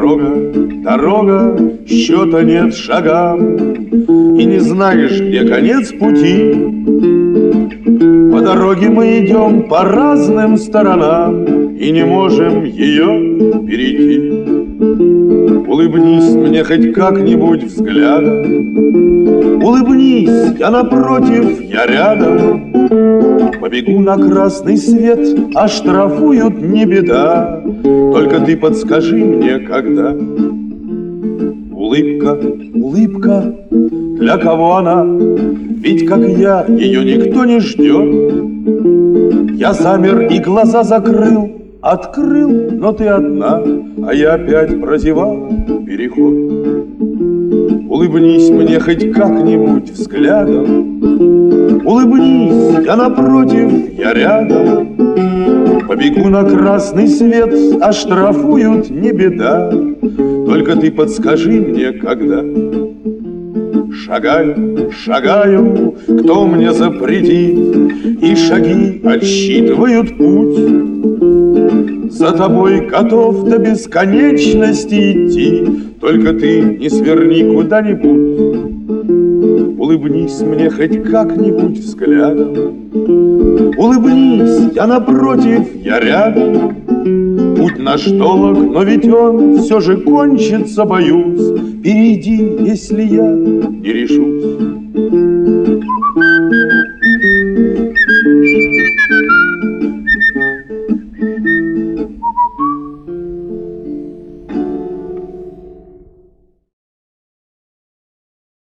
дорога, счета нет шагам, и не знаешь, где конец пути. По дороге мы идем по разным сторонам и не можем ее перейти. Улыбнись мне хоть как-нибудь взглядом, улыбнись, я напротив, я рядом. Побегу на красный свет, оштрафуют, не беда, только ты подскажи мне, когда. Улыбка, улыбка, для кого она? Ведь, как я, ее никто не ждет. Я замер и глаза закрыл, открыл, но ты одна, а я опять прозевал переход. Улыбнись мне хоть как-нибудь взглядом, улыбнись, я напротив, я рядом. Побегу на красный свет, оштрафуют, не беда, только ты подскажи мне, когда. Шагаю, шагаю, кто мне запретит, и шаги отсчитывают путь. За тобой готов до бесконечности идти, только ты не сверни куда-нибудь. Улыбнись мне хоть как-нибудь взглядом, улыбнись, я напротив, я рядом. Путь наш долг, но ведь он все же кончится, боюсь. Перейди, если я не решусь.